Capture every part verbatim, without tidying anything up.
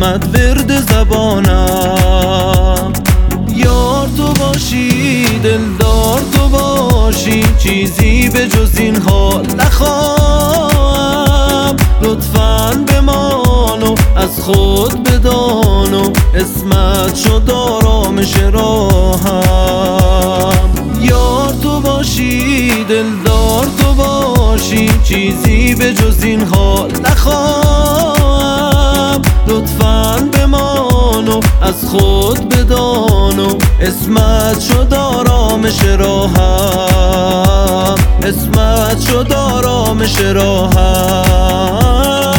اسمت ورد زبانم. یار تو باشی دلدار تو باشی، چیزی به جز این حال نخواهم. لطفاً بمان و از خود بدان و اسمت شد آرامش راهم. یار تو باشی دلدار تو باشی، چیزی به جز این حال نخواهم. لطفاً بمان و از خود بدان و اسمت شد آرامش راهم. اسمت شد آرامش راهم.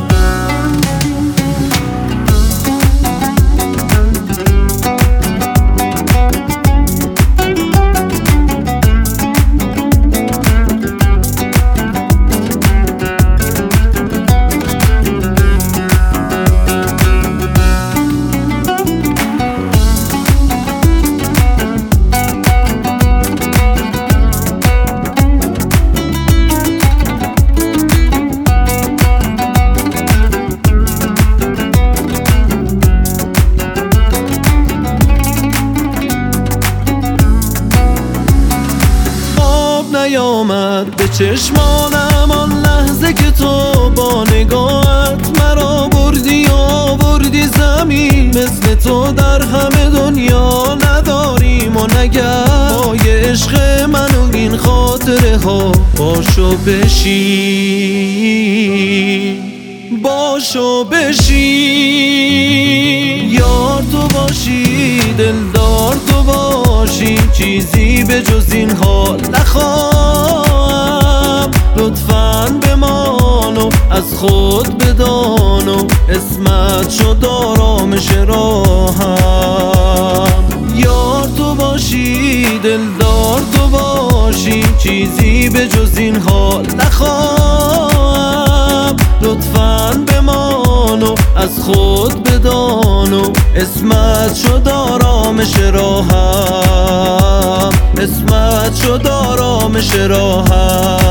نیامد به چشمانم آن لحظه که تو با نگاهت مرا بردی آوردی زمین. مثل تو در همه دنیا نداریم و نگر پای عشق من و این خاطره ها باشو بشی باشو بشی. یار تو باشی دلدار تو باشی، چیزی به جز این حال نخواهم. لطفاً بمان و از خود بدان و اسمت شد آرامش راهم. یار تو باشی دلدار تو باشی، چیزی به جز این حال نخواهم. لطفاً بمان و از خود بدان و اسمت شد آرامش راهم. اسمت شد آرامش راهم.